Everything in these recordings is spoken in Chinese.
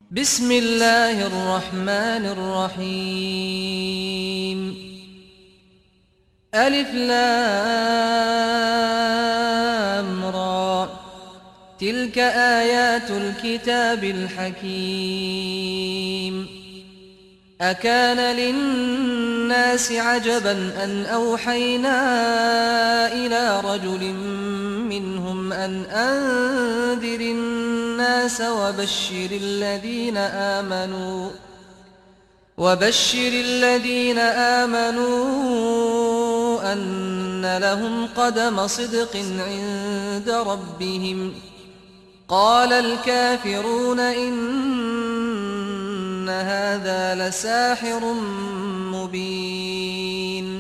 بسم الله الرحمن الرحيم ألف لام را تلك آيات الكتاب الحكيم أكان للناس عجبا أن أوحينا إلى رجل منهم أن أنذر الناس وبشر الذين آمنوا أن لهم قدم صدق عند ربهم قال الكافرون إن هذا لساحر مبين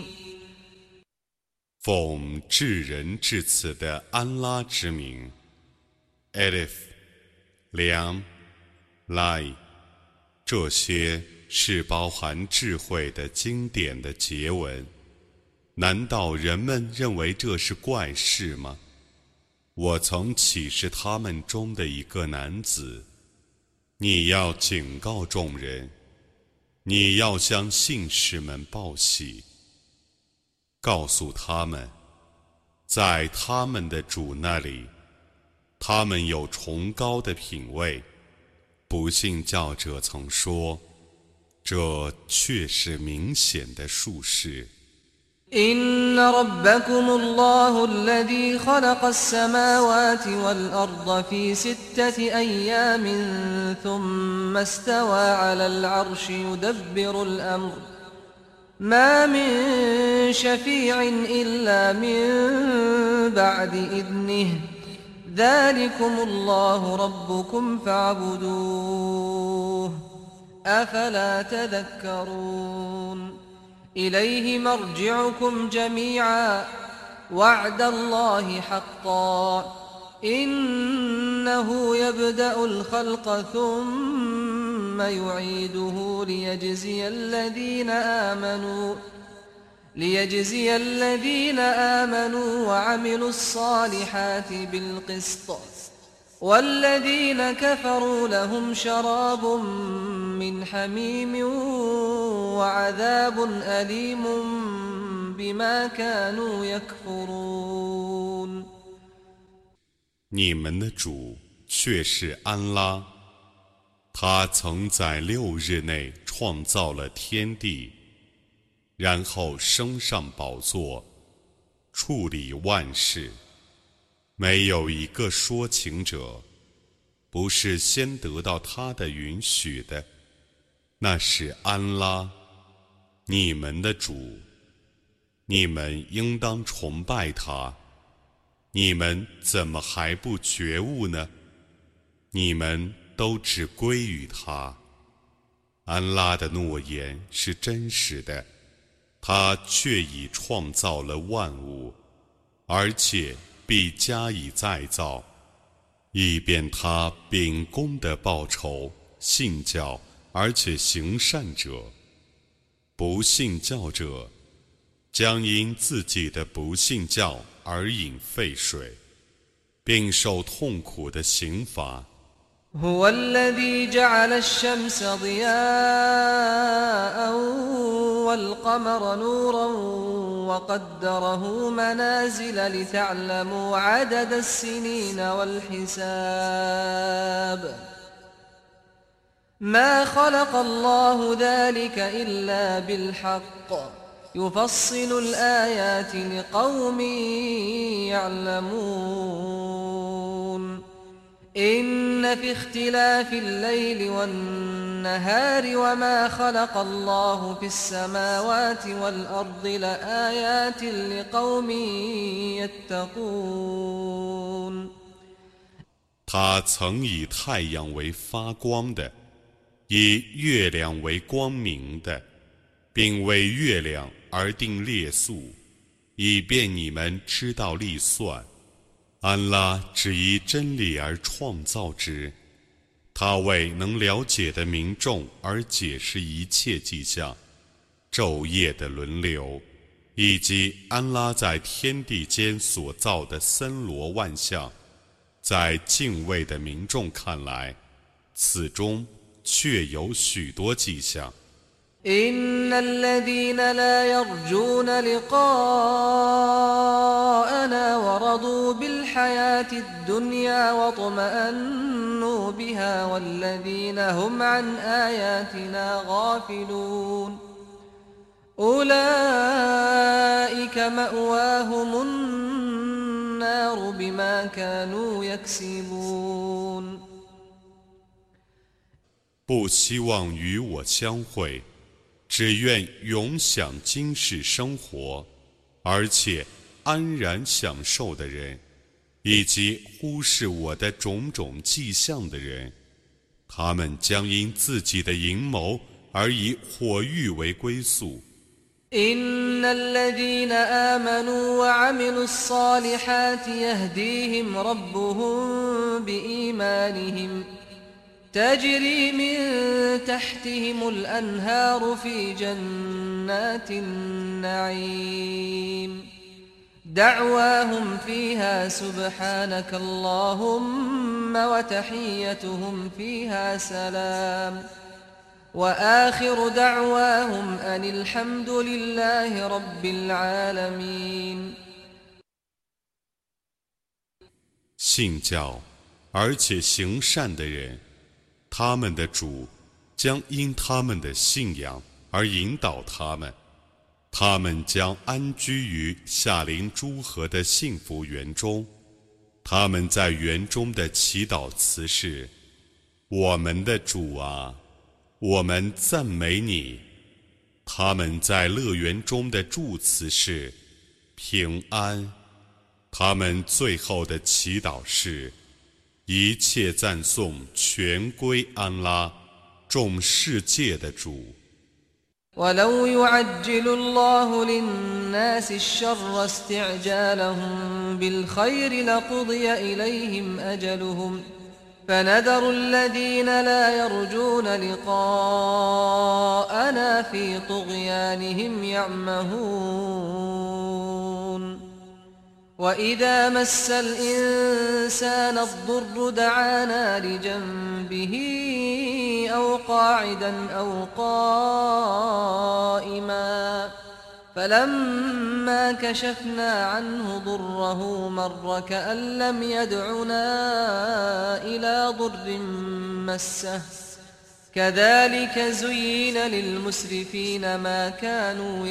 奉至仁至慈的安拉之名 Alif Lam Lai 这些是包含智慧的经典的结文，难道人们认为这是怪事吗？我曾启示他们中的一个男子，你要警告众人，你要向信士们报喜，告诉他们，在他们的主那里，他们有崇高的品位。不信教者曾说，这却是明显的术士。 إن ربكم الله الذي خلق السماوات والأرض في 6 أيام ثم استوى على العرش يدبر الأمر ما من شفيع إلا من بعد إذنه ذلكم الله ربكم فاعبدوه أفلا تذكرون إليه مرجعكم جميعا وعد الله حقا إنه يبدأ الخلق ثم يعيده ليجزي الذين آمنوا وعملوا الصالحات بالقسط والذين كفروا لهم شراب من حميم وعذاب أليم بما كانوا يكفرون 你们的主却是安拉，他曾在6日内创造了天地，然后升上宝座，处理万事。没有一个说情者不是先得到他的允许的，那是安拉，你们的主，你们应当崇拜他。你们怎么还不觉悟呢？你们都只归于他。安拉的诺言是真实的，他却已创造了万物，而且必加以再造，以便他秉公的报酬信教而且行善者。不信教者将因自己的不信教而饮沸水，并受痛苦的刑罚。 هو الذي جعل الشمس ضياء والقمر نورا وقدره منازل لتعلموا عدد السنين والحساب ما خلق الله ذلك إلا بالحق يفصل الآيات لقوم يعلمون إن في اختلاف الليل والنهار وما خلق الله في السماوات والأرض لآيات لقوم يتقون 他曾以太阳为发光的，以月亮为光明的，并为月亮而定列数，以便你们知道历算。安拉只以真理而创造之，他为能了解的民众而解释一切迹象，昼夜的轮流，以及安拉在天地间所造的森罗万象，在敬畏的民众看来，此中确有许多迹象。 إن الذين لا يرجون لقاءنا ورضوا بالحياة الدنيا واطمأنوا بها والذين هم عن آياتنا غافلون أولئك مأواهم النار بما كانوا يكسبون 不希望与我相会，只愿永享今世生活，而且安然享受的人，以及忽视我的种种迹象的人，他们将因自己的阴谋而以火狱为归宿。 إن الذين آمنوا وعملوا الصالحات يهديهم ربهم بإيمانهم تجري من تحتهم الأنهار في جنات النعيم دعواهم فيها سبحانك اللهم وتحيتهم فيها سلام وآخر دعواهم أن الحمد لله رب العالمين 信教而且行善的人，他们的主将因他们的信仰而引导他们，他们将安居于夏临诸河的幸福园中。他们在园中的祈祷词是：我们的主啊，我们赞美你。他们在乐园中的祝词是平安。他们最后的祈祷是：一切赞颂全归安拉，众世界的主。 ولو يعجل الله للناس الشر استعجالهم بالخير لقضي إليهم أجلهم فنذر الذين لا يرجون لقاءنا في طغيانهم يعمهون وإذا مس الإنسان الضر دعانا لجنبه أو قاعدا أو قائما فلما كشفنا عنه ضره مر كأن لم يدعنا إلى ضر مسه كذلك زين للمسرفين ما كانوا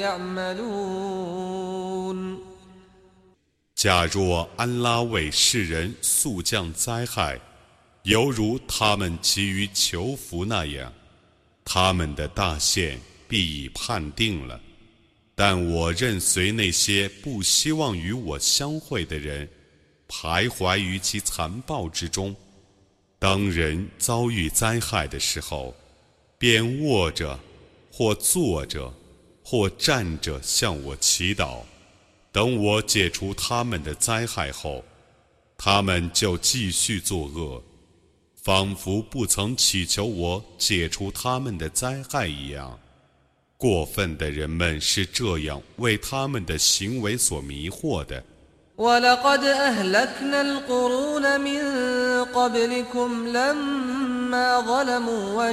يعملون 假若安拉为世人速降灾害，犹如他们急于求福那样，他们的大限必已判定了。但我任随那些不希望与我相会的人徘徊于其残暴之中。当人遭遇灾害的时候，便卧着或坐着或站着向我祈祷。等我解除他们的灾害后，他们就继续作恶，仿佛不曾祈求我解除他们的灾害一样。过分的人们是这样为他们的行为所迷惑的。 ولقد أهلكنا القرون من قبلكم لما ظلموا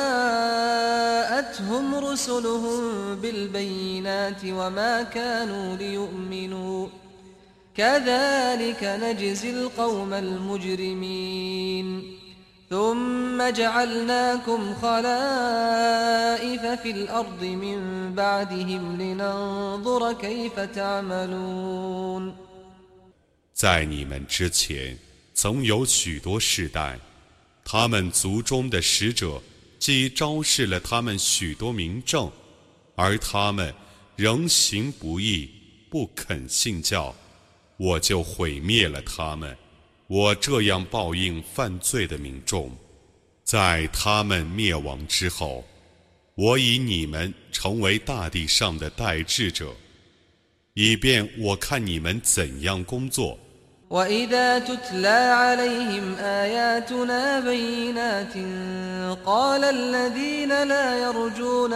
وجاءتهم رسلهم بالبينات وما كانوا ليؤمنوا كذلك نجزي القوم المجرمين ثم جعلناكم خلائف في الأرض من بعدهم لننظر كيف تعملون 在你们之前，曾有许多世代，他们族中的使者既昭示了他们许多明证，而他们仍行不义，不肯信教，我就毁灭了他们。我这样报应犯罪的民众。在他们灭亡之后，我以你们成为大地上的代志者，以便我看你们怎样工作。 وإذا تتلى عليهم آياتنا بينات قال الذين لا يرجون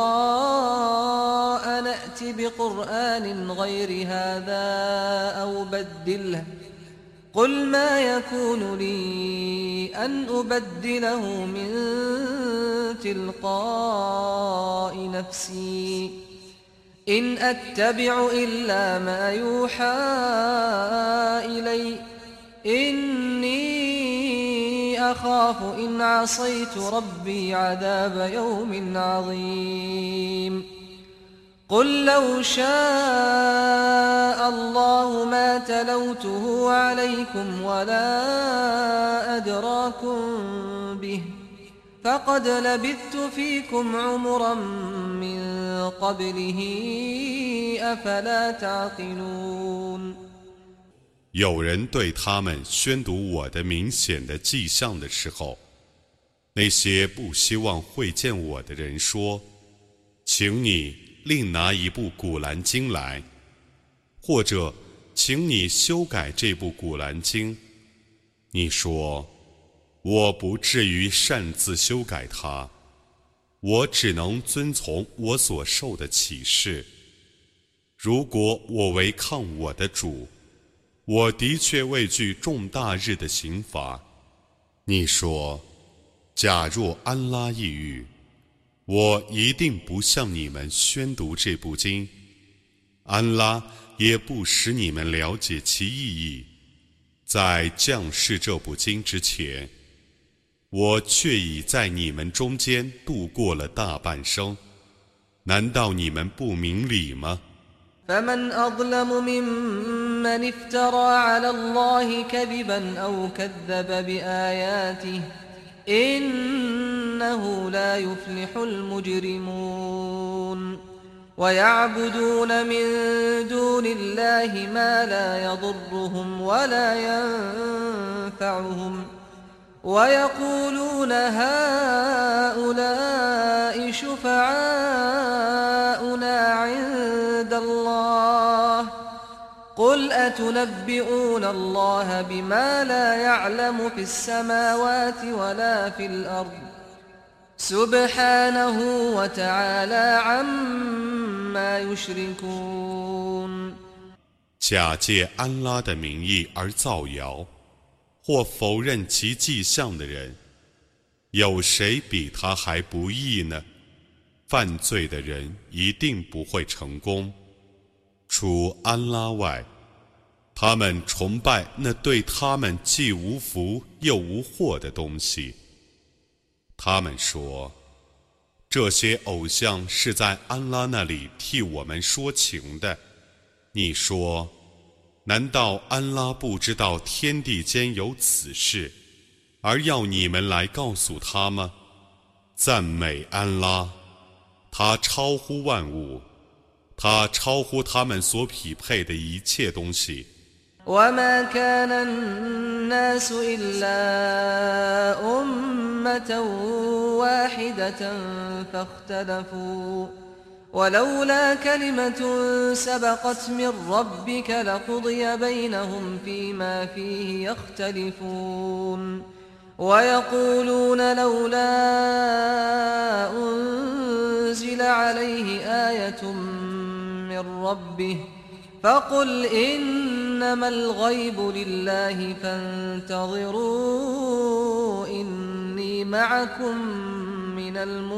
لقاء نأت بقرآن غير هذا أو بدله قل ما يكون لي أن أبدله من تلقاء نفسي إن أتبع إلا ما يوحى إلي إني أخاف إن عصيت ربي عذاب يوم عظيم قل لو شاء الله ما تلوته عليكم ولا أدراكم به فقد لبثت فيكم عمرا من قبله أفلا تعقلون 有人对他们宣读我的明显的迹象的时候，那些不希望会见我的人说，请你另拿一部古兰经来，或者请你修改这部古兰经。你说，我不至于擅自修改它，我只能遵从我所受的启示。如果我违抗我的主，我的确畏惧重大日的刑罚。你说，假若安拉抑郁，我一定不向你们宣读这部经，安拉也不使你们了解其意义。在降世这部经之前，我却已在你们中间度过了大半生，难道你们不明理吗 فمن أظلم ممن افترى على الله كذبا أو كذب بآياته إنه لا يفلح المجرمون ويعبدون من دون الله ما لا يضرهم ولا ينفعهم ويقولون هؤلاء شفعاؤنا عند الله قل أتنبئون الله بما لا يعلم في السماوات ولا في الأرض سبحانه وتعالى عما يشركون 假借安拉的名义而造谣或否认其迹象的人，有谁比他还不义呢？犯罪的人一定不会成功。除安拉外，他们崇拜那对他们既无福又无祸的东西。他们说，这些偶像是在安拉那里替我们说情的。你说，难道安拉不知道天地间有此事，而要你们来告诉他吗？赞美安拉，他超乎万物，他超乎他们所匹配的一切东西。 وما كان الناس إلا أمة واحدة فاختلفوا ولولا كلمة سبقت من ربك لقضي بينهم فيما فيه يختلفون ويقولون لولا أنزل عليه آية من ربه فقل إنما الغيب لله فانتظروا إني معكم من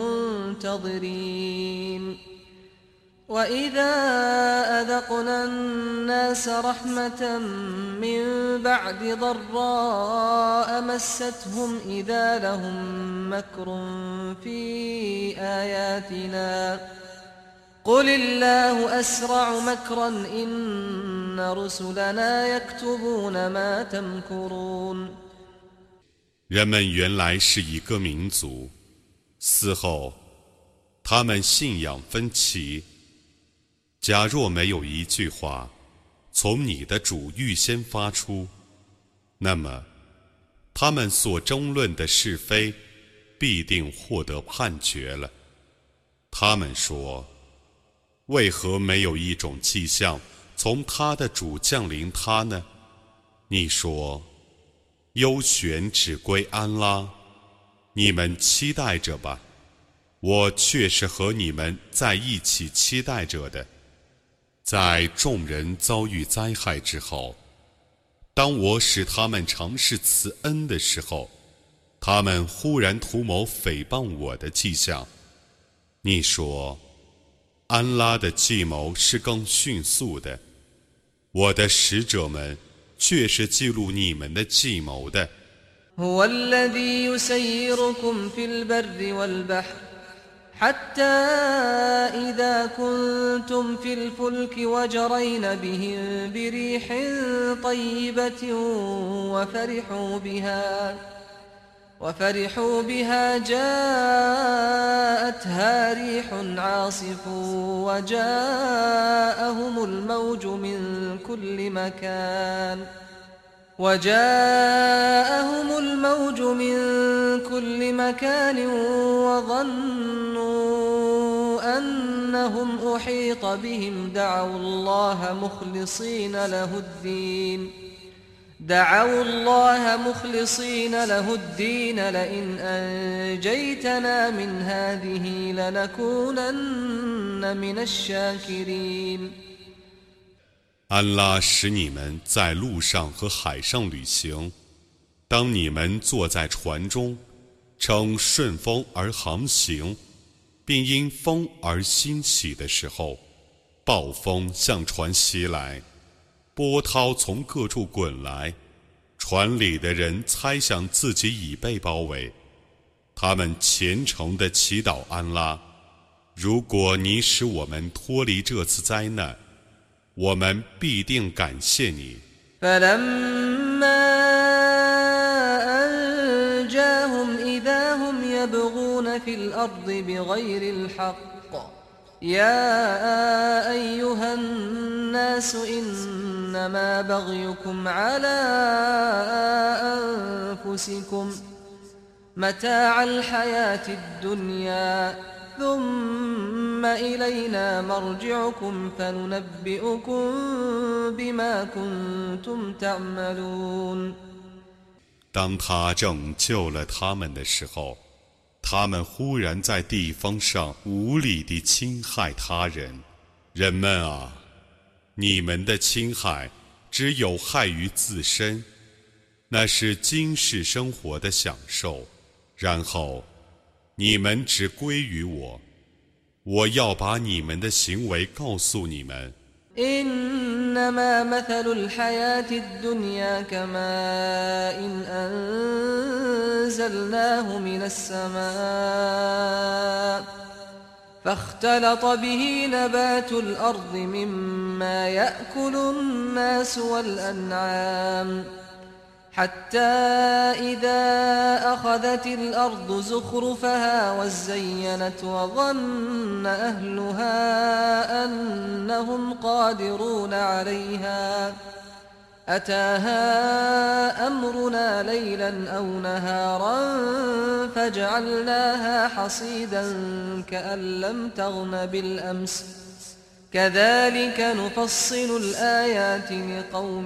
المنتظرين وإذا أذقنا الناس رحمة من بعد ضراء مستهم إذا لهم مكر في آياتنا قل الله أسرع مكرا إن رسلنا يكتبون ما تمكرون 人们原来是一个民族，死后他们信仰分歧。假若没有一句话从你的主预先发出，那么他们所争论的是非必定获得判决了。他们说，为何没有一种迹象从他的主降临他呢？你说，优选只归安拉，你们期待着吧，我却是和你们在一起期待着的。在众人遭遇灾害之后，当我使他们尝试慈恩的时候， 他们忽然图谋诽谤我的迹象。你说，安拉的计谋是更迅速的，我的使者们却是记录你们的计谋的。 هو الذي يسيركم في البر والبحر حتى إذا كنتم في الفلك وجرين بهم بريح طيبة وفرحوا بها جاءتها ريح عاصف وجاءهم الموج من كل مكان وظنوا أنهم أحيط بهم دعوا الله مخلصين له الدين لئن أنجيتنا من هذه لنكونن من الشاكرين。 安拉使你们在路上和海上旅行，当你们坐在船中，乘顺风而航行，并因风而欣喜的时候，暴风向船袭来，波涛从各处滚来，船里的人猜想自己已被包围，他们虔诚地祈祷安拉，如果你使我们脱离这次灾难，我们必定感谢你。 فلما أنجاهم إذا هم يبغون في الأرض بغير الحق يا أيها الناس إنما بغيكم على أنفسكم متاع الحياة الدنيا ثم إلينا مرجعكم فننبئكم بما كنتم تعملون。 当他拯救了他们的时候，他们忽然在地方上无理地侵害他人。人们啊，你们的侵害只有害于自身，那是今世生活的享受，然后你们只归于我，我要把你们的行为告诉你们。 إنما مثل الحياة الدنيا كماء أنزلناه من السماء فاختلط به نبات الأرض مما يأكل الناس والأنعام حتى إذا أخذت الأرض زخرفها وزينت وظن أهلها أنهم قادرون عليها أتاها أمرنا ليلا أو نهارا فجعلناها حصيدا كأن لم تغن بالأمس كذلك نفصل الآيات لقوم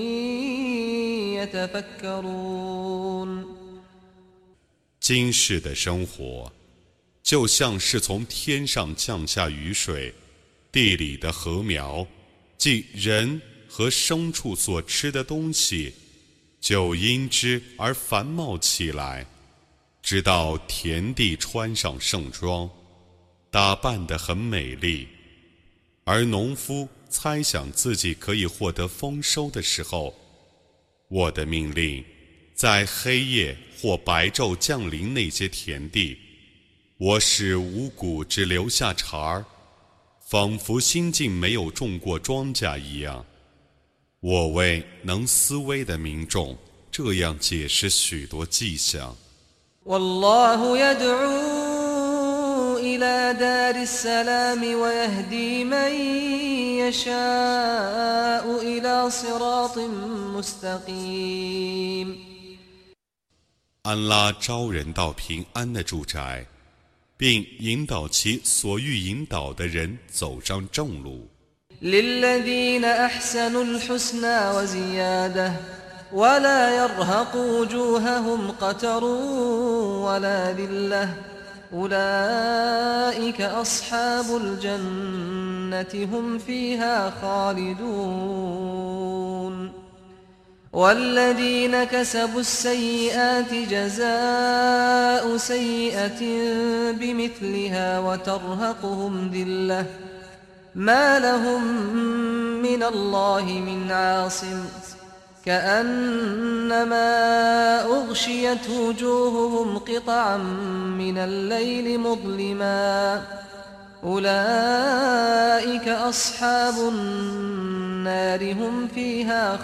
يتفكرون。 今世的生活就像是从天上降下雨水，地里的禾苗，即人和牲畜所吃的东西，就因之而繁茂起来，直到田地穿上盛装，打扮得很美丽。而农夫猜想自己可以获得丰收的时候，我的命令在黑夜或白昼降临那些田地，我使五谷只留下茬儿，仿佛新近没有种过庄稼一样。我为能思维的民众这样解释许多迹象。 والله يدعو إلى دار السلام ويهدي من يشاء إلى صراط مستقيم。 安拉招人到平安的住宅，并引导其所欲引导的人走上正路。 للذين أحسنوا الحسنى وزيادة ولا يرهق وجوههم قتر ولا ذلة أولئك أصحاب الجنة هم فيها خالدون والذين كسبوا السيئات جزاء سيئة بمثلها وترهقهم ذلة ما لهم من الله من عاصم كأنما أغشيت وجوههم قطعا من الليل مظلما أولئك أصحاب النار هم فيها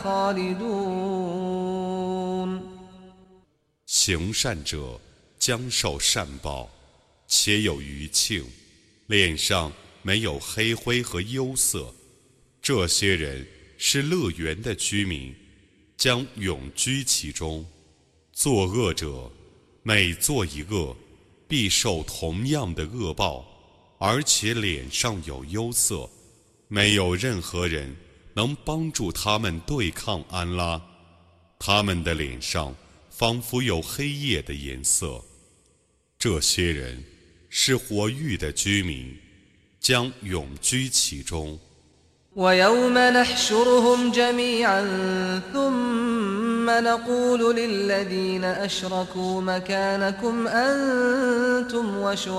خالدون 行善者将受善报，且有余庆，脸上没有黑灰和忧色。这些人是乐园的居民，将永居其中。作恶者每做一恶，必受同样的恶报，而且脸上有忧色。没有任何人能帮助他们对抗安拉，他们的脸上仿佛有黑夜的颜色。这些人是活域的居民，将永居其中。 ويوم نحشرهم جميعا ثم نقول للذين أشركوا مكانكم أنتم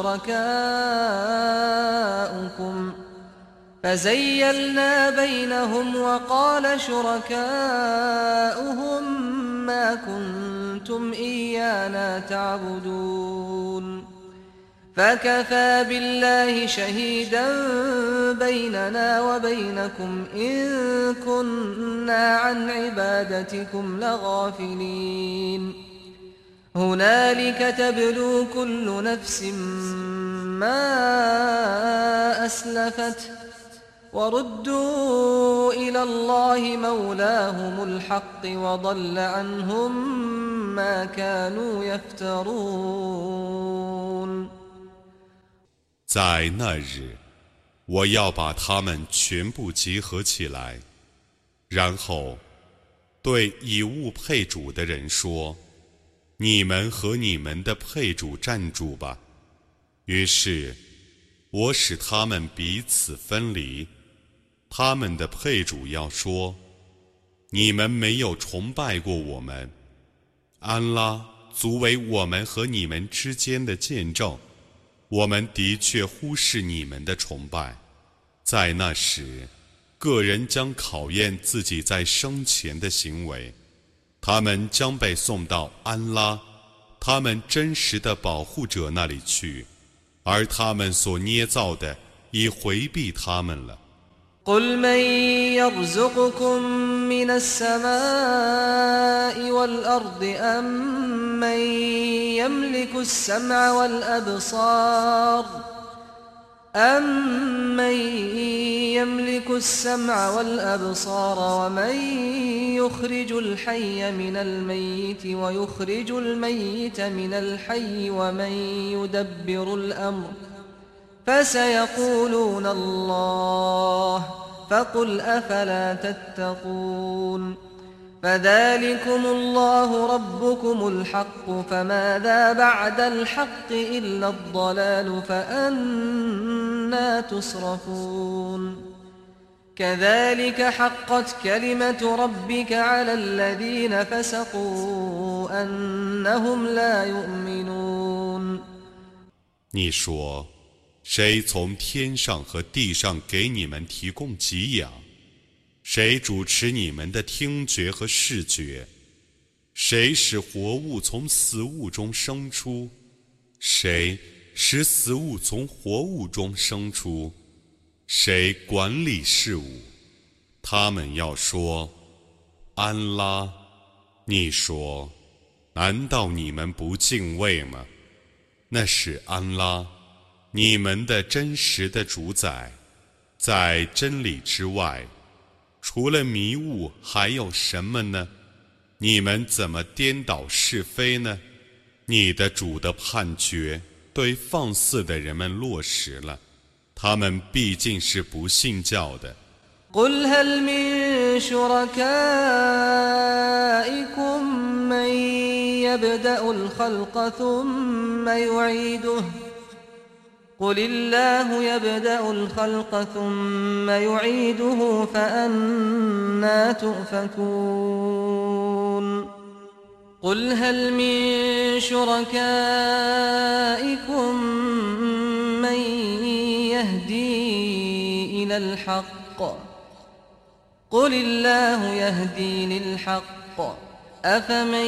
وشركاؤكم فزيلنا بينهم وقال شركاؤهم ما كنتم إيانا تعبدون فكفى بالله شهيدا بيننا وبينكم إن كنا عن عبادتكم لغافلين هنالك تبلو كل نفس ما أسلفت وردوا إلى الله مولاهم الحق وضل عنهم ما كانوا يفترون 在那日，我要把他们全部集合起来，然后对以物配主的人说：“你们和你们的配主站住吧。”于是，我使他们彼此分离。他们的配主要说：“你们没有崇拜过我们，安拉足为我们和你们之间的见证。我们的确忽视你们的崇拜。”在那时，个人将考验自己在生前的行为，他们将被送到安拉，他们真实的保护者那里去，而他们所捏造的已回避他们了。 قل من يرزقكم من السماء والأرض أمن يملك السمع والأبصار ومن يخرج الحي من الميت ويخرج الميت من الحي ومن يدبر الأمر فسيقولون الله فقل أفلا تتقون فذلكم الله ربكم الحق فماذا بعد الحق إلا الضلال فأنى تصرفون كذلك حقت كلمة ربك على الذين فسقوا أنهم لا يؤمنون 你说，谁从天上和地上给你们提供给养？谁主持你们的听觉和视觉？谁使活物从死物中生出？谁使死物从活物中生出？谁管理事物？他们要说：“安拉。”你说：“难道你们不敬畏吗？”那是安拉，你们的真实的主宰。在真理之外，除了迷雾还有什么呢？你们怎么颠倒是非呢？你的主的判决对放肆的人们落实了，他们毕竟是不信教的。 قل هل من شركائكم من يبدأ الخلق ثم يعيده قل الله يبدأ الخلق ثم يعيده فأنى تؤفكون قل هل من شركائكم من يهدي إلى الحق قل الله يهدي للحق أفمن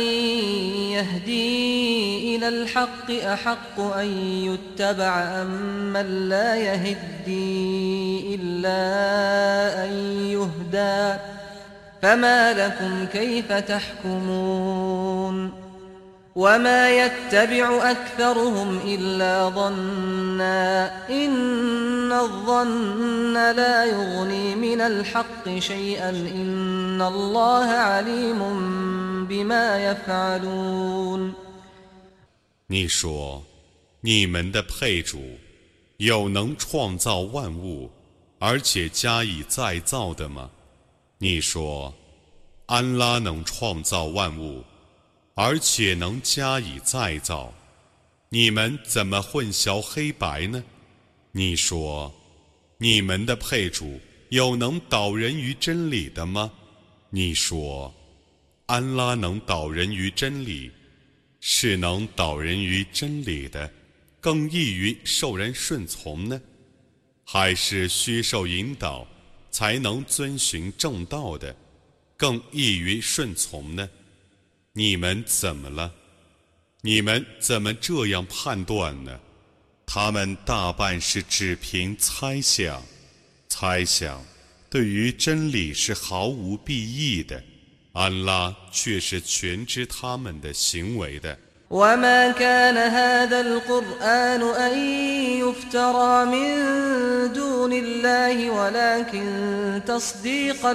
يهدي إلى الحق أحق أن يتبع أم من لا يهدي إلا أن يهدى فما لكم كيف تحكمون وما يتبع أكثرهم إلا ظنا إن الظن لا يغني من الحق شيئا إن الله عليم بما يفعلون 你说，你们的配主有能创造万物，而且加以再造的吗？你说，安拉能创造万物，而且能加以再造，你们怎么混淆黑白呢？你说，你们的配主有能导人于真理的吗？你说，安拉能导人于真理，是能导人于真理的，更易于受人顺从呢？还是需受引导才能遵循正道的，更易于顺从呢？你们怎么了？你们怎么这样判断呢？他们大半是只凭猜想，猜想对于真理是毫无裨益的，安拉却是全知他们的行为的。 وما كان هذا القرآن أن يفترى من دون الله ولكن تصديق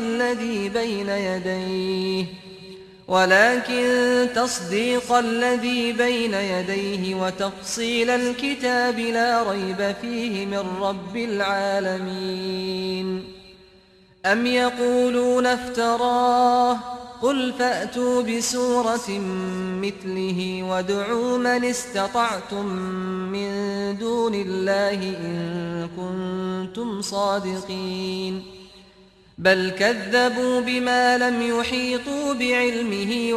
الذي بين يديه وتفصيل الكتاب لا ريب فيه من رب العالمين أم يقولون افتراه قل فأتوا بسورة مثله وادعوا من استطعتم من دون الله إن كنتم صادقين بل كذبوا بما لم يحيطوا بعلمه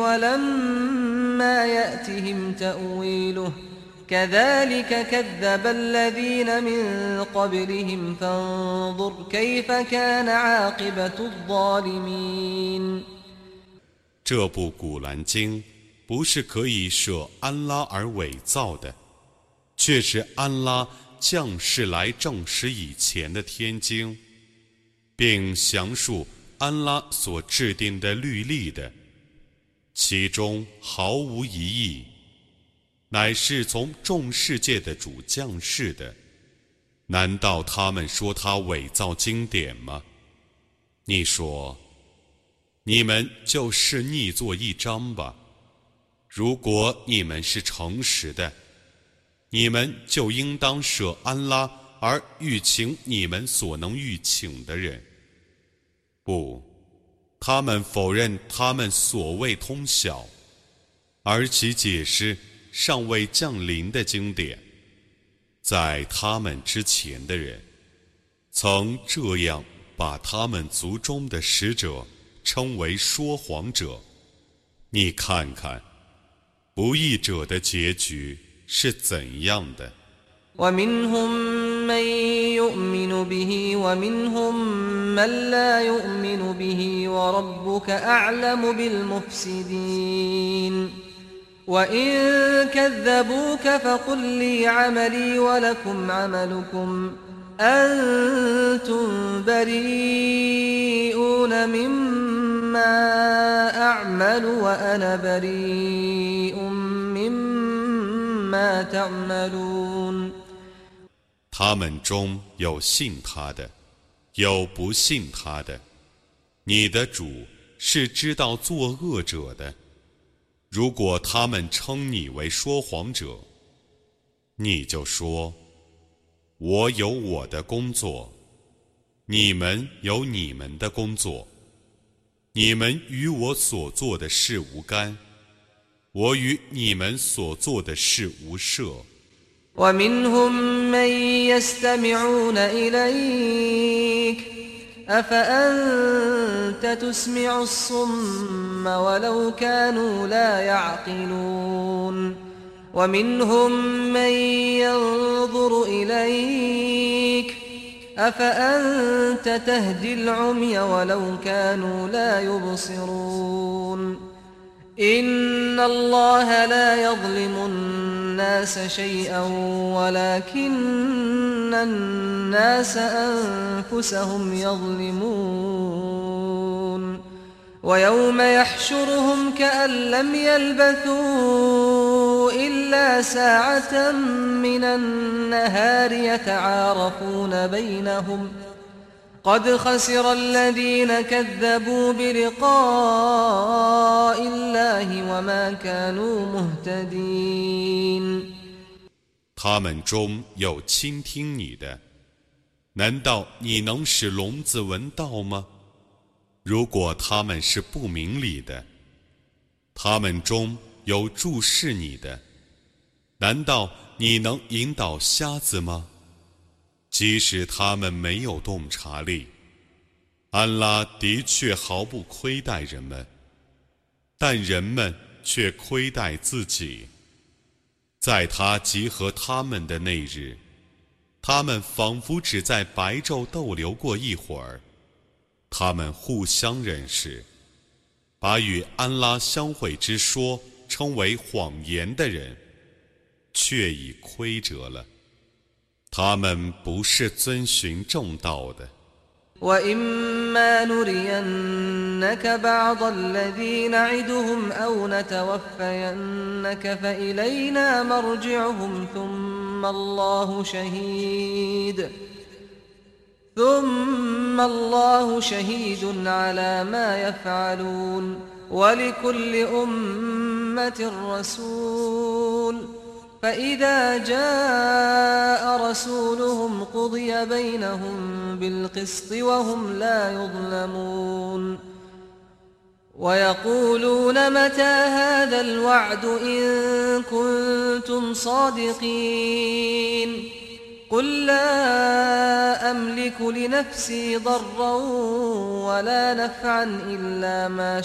ولما يأتهم تأويله كذلك كذب الذين من قبلهم فانظر كيف كان عاقبة الظالمين 这部古兰经不是可以舍安拉而伪造的，却是安拉降世来证实以前的天经，并详述安拉所制定的律例的，其中毫无疑义，乃是从众世界的主降世的。难道他们说他伪造经典吗？你说，你们就是逆作一章吧。如果你们是诚实的，你们就应当舍安拉而欲请你们所能欲请的人。不，他们否认他们所谓通晓，而其解释尚未降临的经典。在他们之前的人，曾这样把他们族中的使者称为说谎者。你看看，不义者的结局是怎样的。 ومنهم من يؤمن به ومنهم من لا يؤمن به وربك أعلم بالمفسدين وإن كذبوك فقل لي عملي ولكم عملكم أنتم بريئون مما أعمل وأنا بريء مما تعملون 他们中有信他的，有不信他的。你的主是知道作恶者的。如果他们称你为说谎者，你就说：我有我的工作，你们有你们的工作，你们与我所做的事无干，我与你们所做的事无涉。 ومنهم من يستمعون إليك أفأنت تسمع الصم ولو كانوا لا يعقلون ومنهم من ينظر إليك أفأنت تهدي العمي ولو كانوا لا يبصرون إن الله لا يظلم الناس شيئا ولكن الناس أنفسهم يظلمون ويوم يحشرهم كأن لم يلبثوا إلا ساعة من النهار يتعارفون بينهم قد خسر الذين كذبوا بلقاء الله وما كانوا مهتدين 他们中有倾听你的，难道你能使聋子闻道吗？如果他们是不明理的，他们中有注视你的，难道你能引导瞎子吗？即使他们没有洞察力，安拉的确毫不亏待人们，但人们却亏待自己。在他集合他们的那日，他们仿佛只在白昼逗留过一会儿。他们互相认识，把与安拉相会之说称为谎言的人，却已亏折了。他们不是遵循正道的。 وإما نرينك بعض الذي نعدهم أو نتوفينك فإلينا مرجعهم ثم الله شهيد على ما يفعلون ولكل أمة رسول فإذا جاء رسولهم قضي بينهم بالقسط وهم لا يظلمون ويقولون متى هذا الوعد إن كنتم صادقين قل لا أملك لنفسي ضرا ولا نفعا إلا ما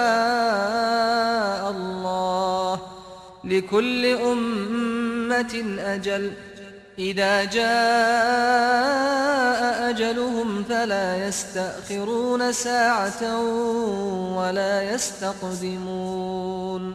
شاء الله لكل أمة أجل إذا جاء أجلهم فلا يستأخرون ساعة ولا يستقدمون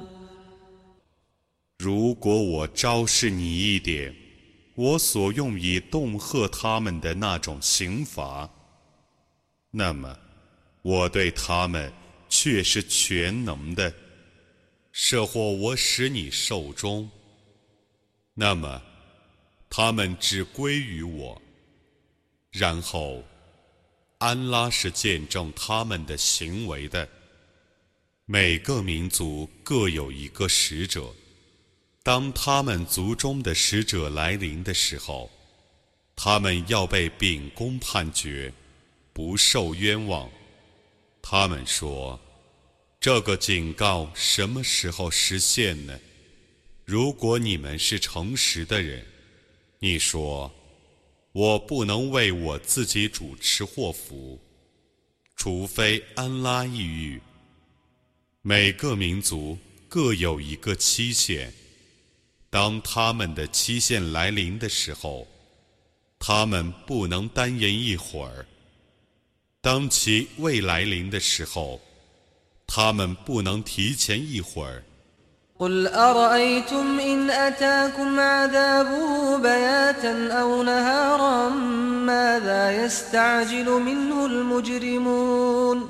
如果我昭示你一点，我所用以恫吓他们的那种刑罚，那么我对他们却是全能的。设或我使你寿终，那么他们只归于我。然后安拉是见证他们的行为的。每个民族各有一个使者，当他们族中的使者来临的时候，他们要被秉公判决，不受冤枉。他们说，这个警告什么时候实现呢？如果你们是诚实的人，你说，我不能为我自己主持祸福，除非安拉抑郁。每个民族各有一个期限，当他们的期限来临的时候，他们不能单言一会儿；当其未来临的时候，他们不能提前一会儿。 قل أرأيتم إن أتاكم عذابه بياتا أو نهارا ماذا يستعجل منه المجرمون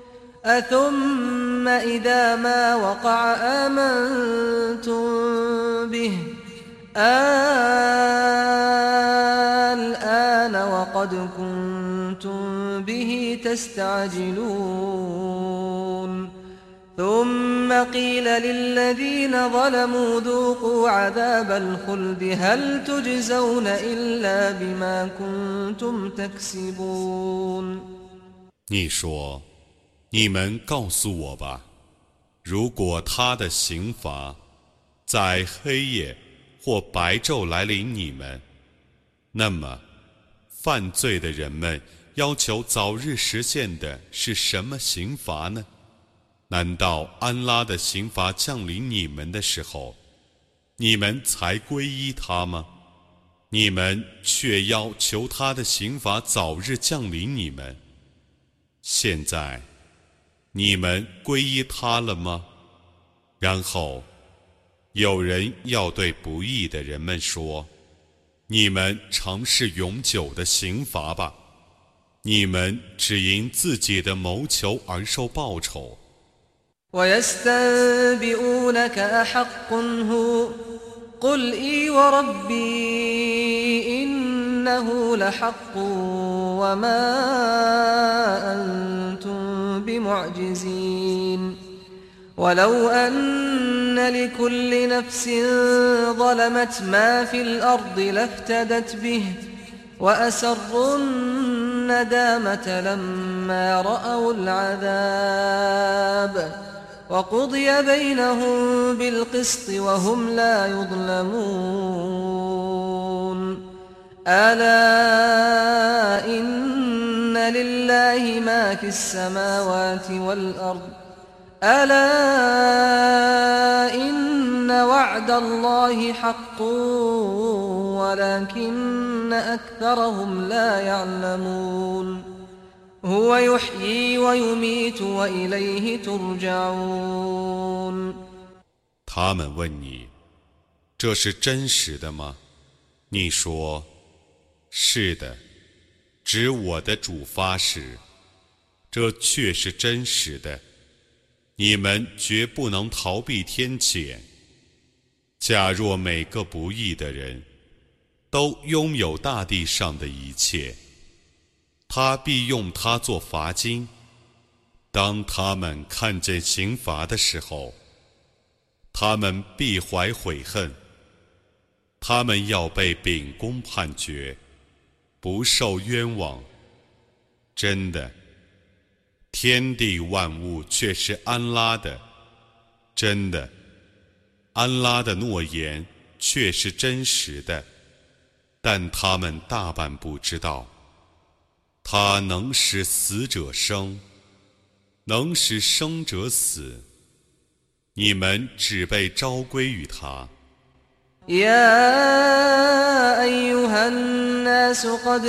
أثم إذا ما وقع آمنتم به الآن وقد كنتم به تستعجلون ثم قيل للذين ظلموا ذوقوا عذاب الخلد هل تجزون إلا بما كنتم تكسبون 你说，你们告诉我吧，如果他的刑罚在黑夜或白昼来临你们，那么犯罪的人们要求早日实现的是什么刑罚呢？难道安拉的刑罚降临你们的时候，你们才皈依他吗？你们却要求他的刑罚早日降临你们。现在，你们皈依他了吗？然后，有人要对不义的人们说：你们尝试永久的刑罚吧，你们只因自己的谋求而受报酬。 ويستنبئونك أحق هو قل إي وربي إنه لحق وما أنتم بمعجزين ولو أن لكل نفس ظلمت ما في الأرض لافتدت به وأسروا الندامة لما رأوا العذاب وقضي بينهم بالقسط وهم لا يظلمون ألا إن لله ما في السماوات والأرض ألا إن وعد الله حق ولكن أكثرهم لا يعلمون هو يحيي ويميت وإليه ترجعون 他们问你，这是真实的吗？你说，是的，指我的主发誓，这确是真实的。你们绝不能逃避天谴。假若每个不义的人都拥有大地上的一切，他必用它做罚金。当他们看见刑罚的时候，他们必怀悔恨。他们要被秉公判决，不受冤枉。真的，天地万物却是安拉的。真的，安拉的诺言却是真实的，但他们大半不知道。他能使死者生，能使生者死，你们只被召归于他。 يا أيها الناس قد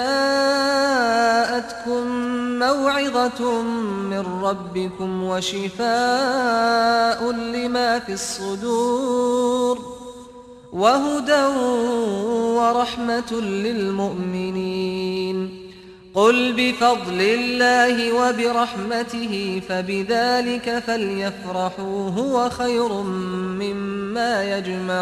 جاءتكم موعظة من ربكم وشفاء لما في الصدور وهدى ورحمة للمؤمنين قل بفضل الله وبرحمته فبذلك فليفرحوا هو خير مما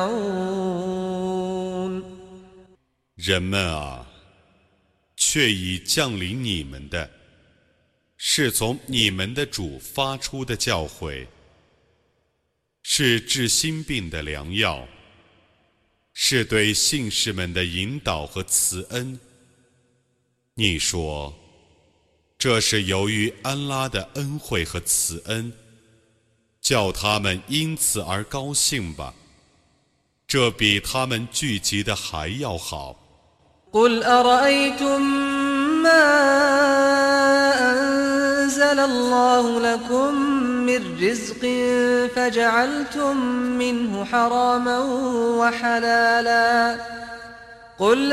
يجمعون 人们啊，却已降临你们的，是从你们的主发出的教诲，是治心病的良药，是对信士们的引导和慈恩。你说，这是由于安拉的恩惠和慈恩，叫他们因此而高兴吧，这比他们聚集的还要好。 قل أرأيتم ما أنزل الله لكم من رزق فجعلتم منه حراما وحلالا قل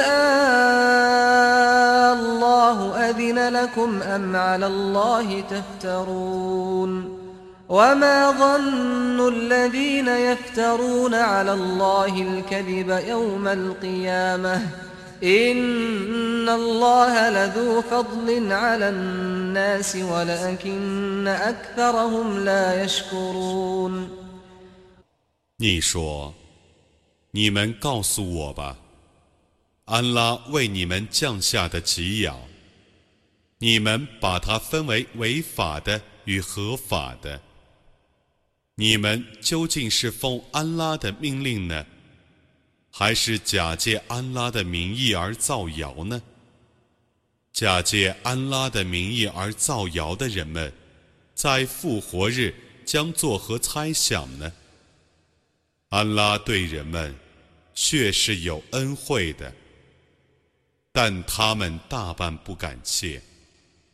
الله أذن لكم أم على الله تفترون وما ظن الذين يفترون على الله الكذب يوم القيامة إن الله لذو فضل على الناس ولكن أكثرهم لا يشكرون 你说，你们告诉我吧，安拉为你们降下的给养，你们把它分为违法的与合法的，你们究竟是奉安拉的命令呢，还是假借安拉的名义而造谣呢？假借安拉的名义而造谣的人们，在复活日将作何猜想呢？安拉对人们确是有恩惠的，但他们大半不感谢。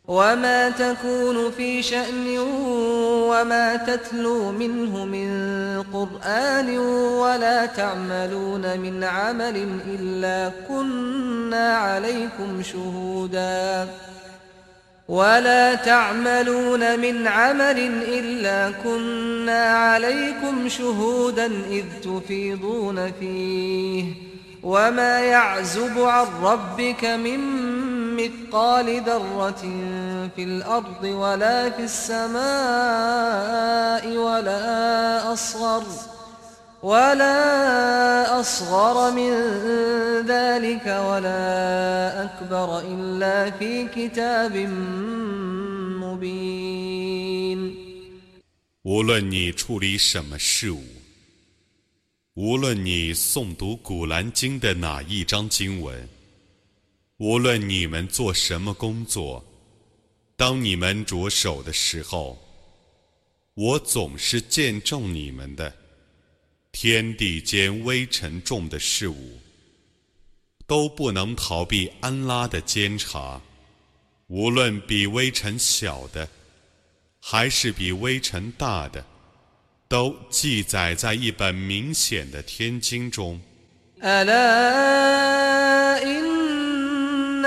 وما تكون في شأن وما تتلو منه من قرآن ولا تعملون من عمل إلا كنا عليكم شهودا إذ تفيضون فيه وما يعزب عن ربك من مثقال ذرة في الأرض ولا في السماء ولا أصغر من ذلك ولا أكبر إلا في كتاب مبين 无论你处理什么事物，无论你诵读古兰经的哪一章经文，无论你们做什么工作，当你们着手的时候，我总是见证你们的。天地间微尘重的事物，都不能逃避安拉的监察，无论比微尘小的，还是比微尘大的，都记载在一本明显的天经中。 ألا إن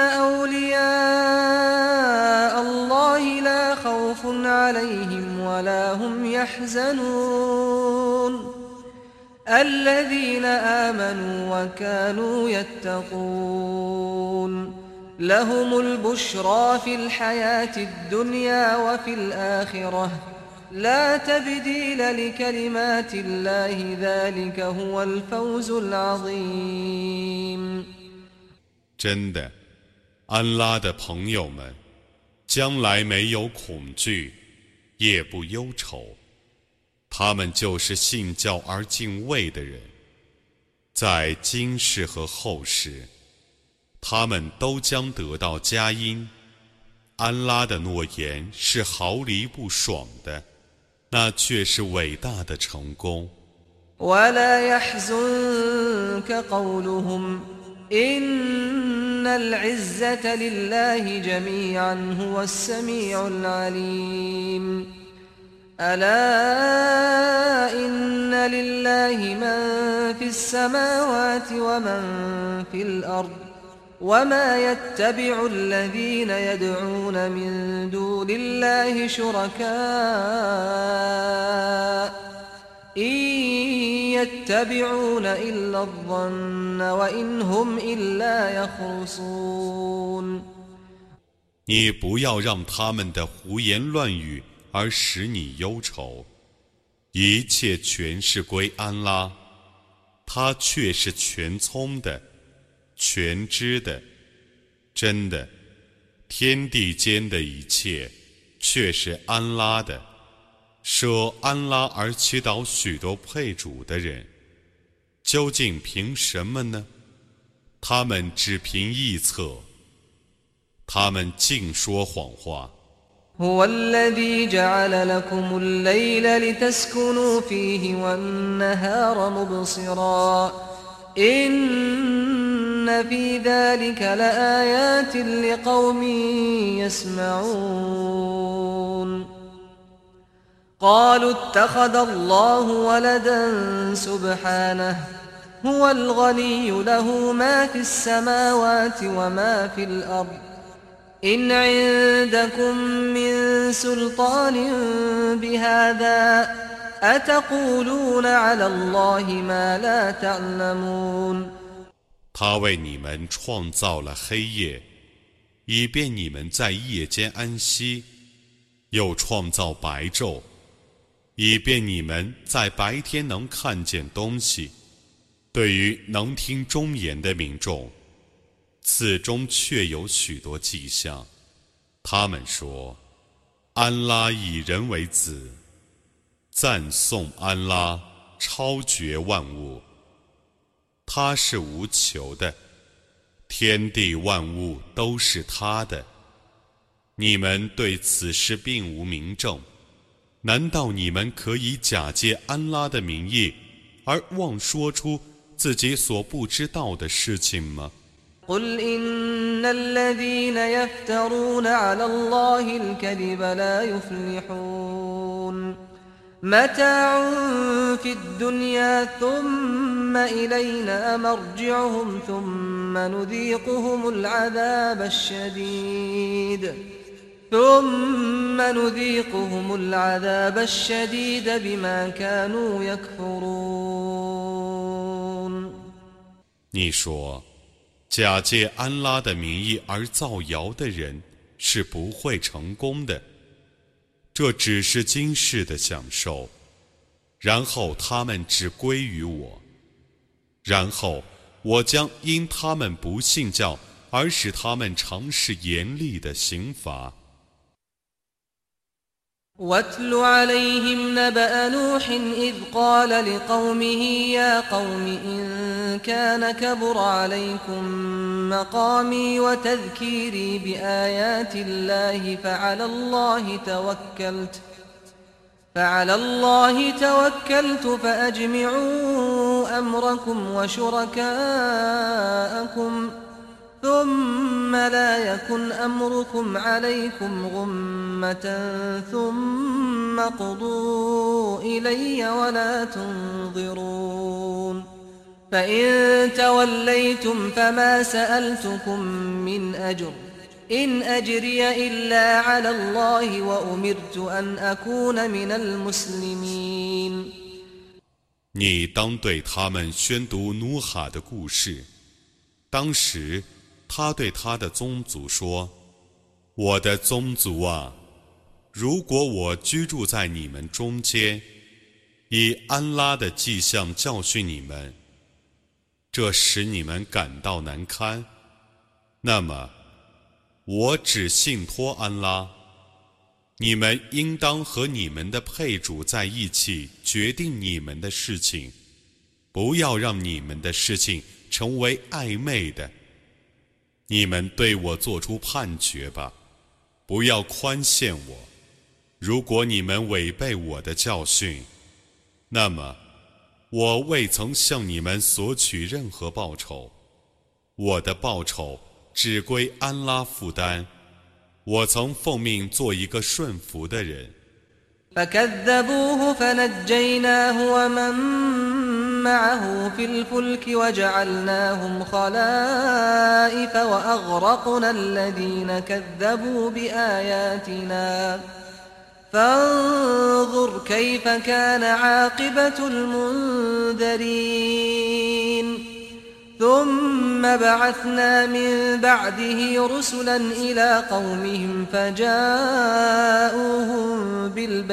أولياء الله لا خوف عليهم ولا هم يحزنون الذين آمنوا وكانوا يتقون لهم البشرى في الحياة الدنيا وفي الآخرة لا تبديل لكلمات الله ذلك هو الفوز العظيم 真的，安拉的朋友们，将来没有恐惧，也不忧愁。他们就是信教而敬畏的人，在今世和后世，他们都将得到佳音。安拉的诺言是毫厘不爽的，那却是伟大的成功。 ولا يحزنك قولهم إن العزة لله جميعا هو السميع العليم ألا إن لله من في السماوات ومن في الأرض وما يتبع الذين يدعون من دون الله شركاء إن يتبعون إلا الظن وإن هم إلا يخرصون 你不要让他们的胡言乱语而使你忧愁，一切全是归安拉，他却是全聪的、全知的。真的，天地间的一切却是安拉的。舍安拉而祈祷许多配主的人，究竟凭什么呢？他们只凭臆测，他们尽说谎话。 هو الذي جعل لكم الليل لتسكنوا فيه والنهار مبصرا إن في ذلك لآيات لقوم يسمعون قالوا اتخذ الله ولدا سبحانه هو الغني له ما في السماوات وما في الأرض إن عندكم من سلطان بهذا أتقولون على الله ما لا تعلمون 他为你们创造了黑夜，以便你们在夜间安息，又创造白昼，以便你们在白天能看见东西。对于能听忠言的民众，此中确有许多迹象。他们说，安拉以人为子，赞颂安拉超绝万物，他是无求的，天地万物都是他的。你们对此事并无明证，难道你们可以假借安拉的名义而妄说出自己所不知道的事情吗？ قل إن الذين يفترون على الله الكذب لا يفلحون متاع في الدنيا ثم إلينا مرجعهم ثم نذيقهم العذاب الشديد بما كانوا يكفرون 你说，假借安拉的名义而造谣的人是不会成功的，这只是今世的享受，然后他们只归于我，然后我将因他们不信教而使他们尝试严厉的刑罚。 واتل عليهم نبأ نوح إذ قال لقومه يا قوم إن كان كبر عليكم مقامي وتذكيري بآيات الله فعلى الله توكلت فأجمعوا أمركم وشركاءكم ثم لا يكن أمركم عليكم غمة ثم قضوا إلي ولا تنظرون فإن توليتم فما سألتكم من أجر إن أجري إلا على الله وأمرت أن أكون من المسلمين 你当对他们宣读努哈的故事，当时他对他的宗族说：“我的宗族啊，如果我居住在你们中间，以安拉的迹象教训你们，这使你们感到难堪，那么我只信托安拉。你们应当和你们的配主在一起决定你们的事情，不要让你们的事情成为暧昧的。你们对我做出判决吧，不要宽限我。如果你们违背我的教训，那么我未曾向你们索取任何报酬，我的报酬只归安拉负担。我曾奉命做一个顺服的人。 فكذبوه فنجيناه ومن معه في الفلك وجعلناهم خلائف وأغرقنا الذين كذبوا بآياتنا فانظر كيف كان عاقبة المنذرين ثم بعثنا من بعده رسلا إلى قومهم فجاءوهم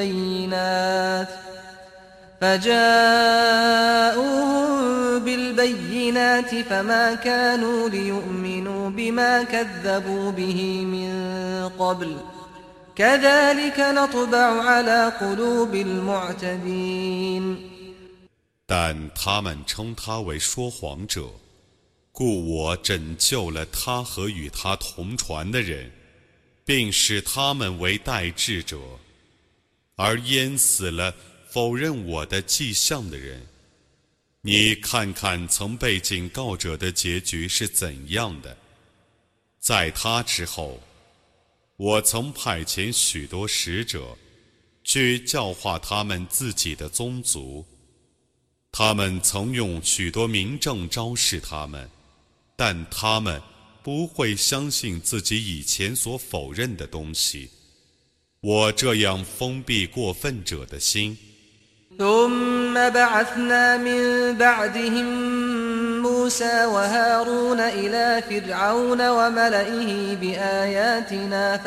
بالبينات فما كانوا ليؤمنوا بما كذبوا به من قبل كذلك نطبع على قلوب المعتدين 但他们称他为说谎者，故我拯救了他和与他同船的人，并使他们为代志者，而淹死了否认我的迹象的人。你看看曾被警告者的结局是怎样的。在他之后，我曾派遣许多使者去教化他们自己的宗族，他们曾用许多明证昭示他们，但他们不会相信自己以前所否认的东西。我这样封闭过分者的心。 ثم بعثنا من بعدهم موسى وهارون إلى فرعون وملئه بآياتنا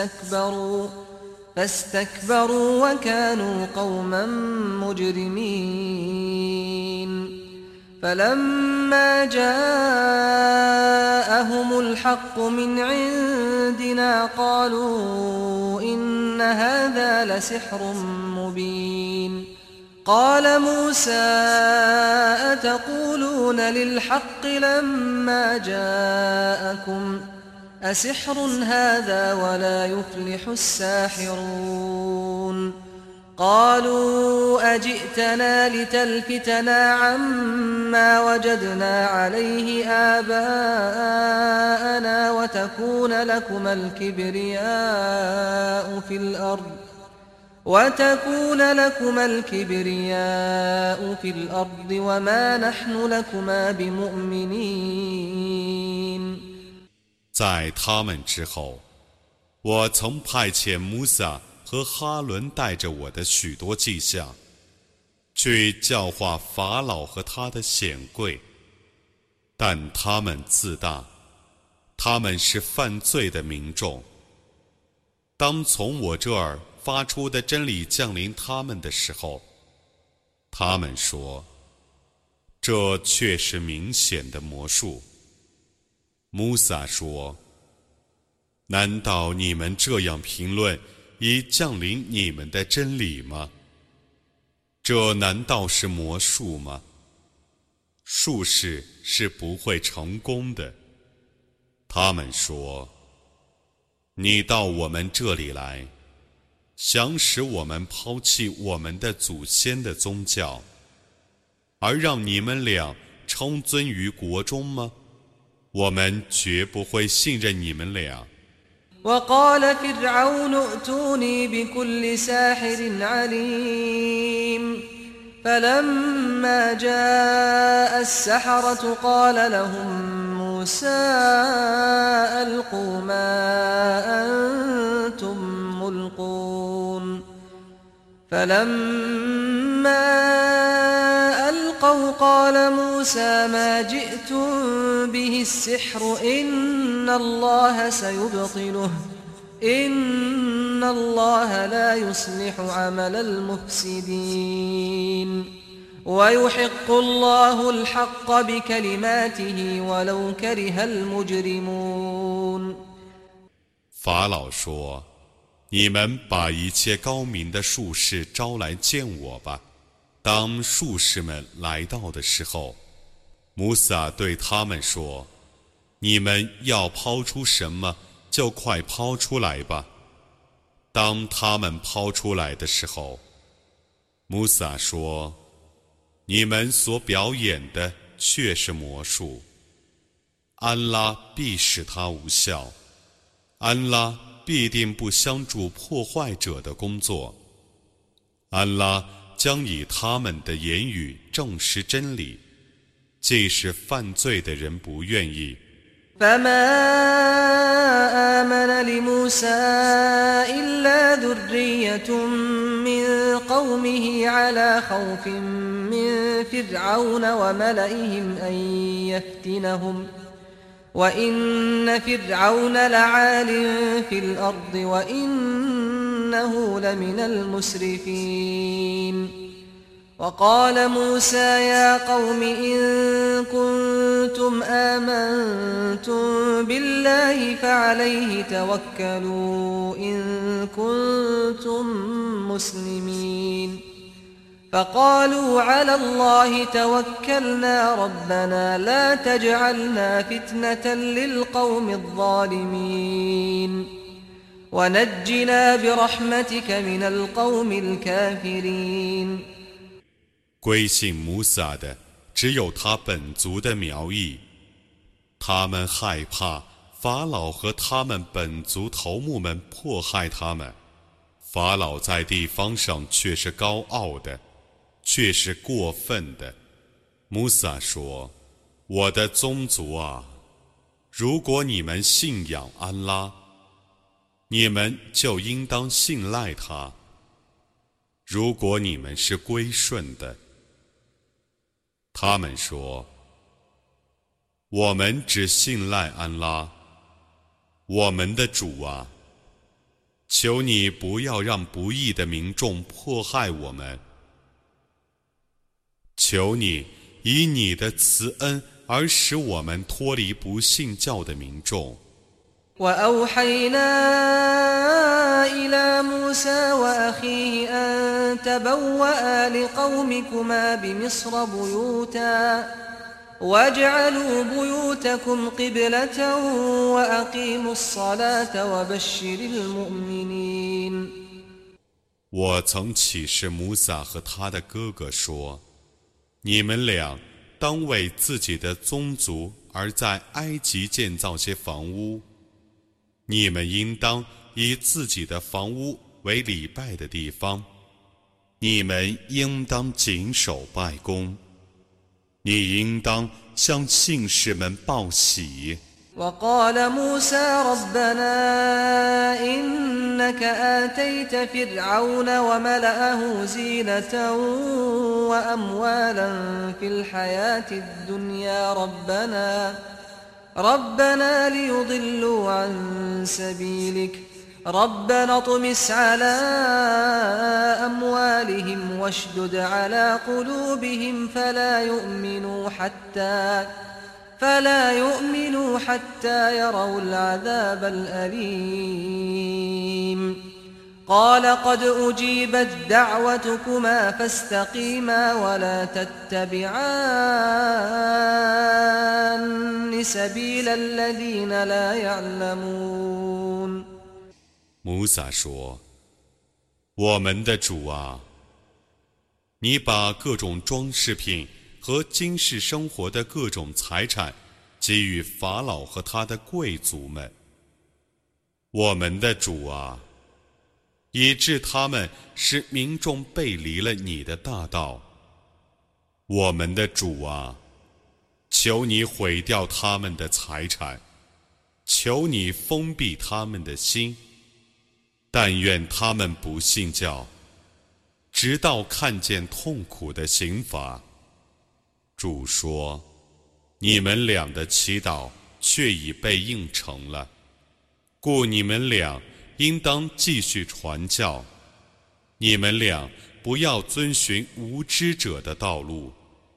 فاستكبروا وكانوا قوما مجرمين فلما جاءهم الحق من عندنا قالوا إن هذا لسحر مبين قال موسى أتقولون للحق لما جاءكم أسحر هذا ولا يفلح الساحرون قالوا أجئتنا لتلفتنا عما وجدنا عليه آباءنا وتكون لكما الكبرياء في الأرض وما نحن لكما بمؤمنين。 在他们之后，我曾派遣穆萨和哈伦带着我的许多迹象，去教化法老和他的显贵，但他们自大，他们是犯罪的民众。当从我这儿发出的真理降临他们的时候，他们说，这却是明显的魔术。穆萨说，难道你们这样评论已降临你们的真理吗？这难道是魔术吗？术士是不会成功的。他们说，你到我们这里来，想使我们抛弃我们的祖先的宗教，而让你们俩称尊于国中吗？我们绝不会信任你们俩。 وقال فرعون ائتوني بكل ساحر عليم فلما جاء السحرة قال لهم موسى ألقوا ما أنتم ملقون فلما ألقوا قال موسى ما جئتم به السحر إن الله سيبطله إن الله لا يصلح عمل المفسدين ويحق الله الحق بكلماته ولو كره المجرمون。 法老说，你们把一切高明的术士招来见我吧。当术士们来到的时候，穆萨对他们说，你们要抛出什么就快抛出来吧。当他们抛出来的时候，穆萨说，你们所表演的却是魔术，安拉必使它无效，安拉必定不相助破坏者的工作，安拉将以他们的言语证实真理，即使犯罪的人不愿意。 فما آمن لموسى إلا ذرية من قومه على خوف من فرعون وملئهم أن يفتنهم وإن فرعون لعال في الأرض وإنه لمن المسرفين。وقال موسى يا قوم إن كنتم آمنتم بالله فعليه توكلوا إن كنتم مسلمين فقالوا على الله توكلنا ربنا لا تجعلنا فتنة للقوم الظالمين ونجنا برحمتك من القوم الكافرين。 归信穆萨的只有他本族的苗裔，他们害怕法老和他们本族头目们迫害他们。法老在地方上却是高傲的，却是过分的。穆萨说，我的宗族啊，如果你们信仰安拉，你们就应当信赖他。如果你们是归顺的，他们说，我们只信赖安拉，我们的主啊，求你不要让不义的民众迫害我们，求你以你的慈恩而使我们脱离不信教的民众。 وأوحينا إلى موسى وأخيه أن تبوأ لقومكما بمصر بيوتا واجعلوا بيوتكم قبلة وأقيموا الصلاة وبشر المؤمنين。 我曾启示摩萨和他的哥哥说：你们俩当为自己的宗族而在埃及建造些房屋，你们应当以自己的房屋为礼拜的地方，你们应当谨守拜功，你应当向信士们报喜。 وقال موسى ربنا إنك آتيت فرعون وملأه زينة وأموالا في الحياة الدنيا ربنا ليضلوا عن سبيلك ربنا اطمس على أموالهم واشدد على قلوبهم فلا يؤمنوا حتى يروا العذاب الأليم قال قد أجيبت دعوتكما فاستقيما ولا تتبعان سبيل الذين لا يعلمون 摩萨说：我们的主啊，你把各种装饰品和今世生活的各种财产给予法老和他的贵族们。我们的主啊，以致他们使民众背离了你的大道。我们的主啊，求你毁掉他们的财产，求你封闭他们的心，但愿他们不信教，直到看见痛苦的刑罚。主说：你们俩的祈祷却已被应承了，故你们俩应当继续传教，你们俩不要遵循无知者的道路。